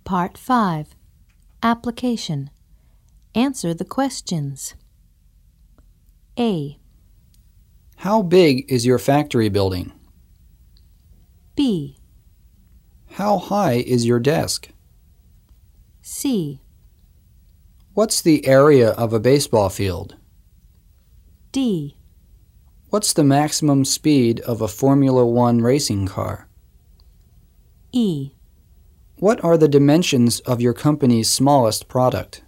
Part 5. Application. Answer the questions. A. How big is your factory building? B. How high is your desk? C. What's the area of a baseball field? D. What's the maximum speed of a Formula One racing car? E. What are the dimensions of your company's smallest product?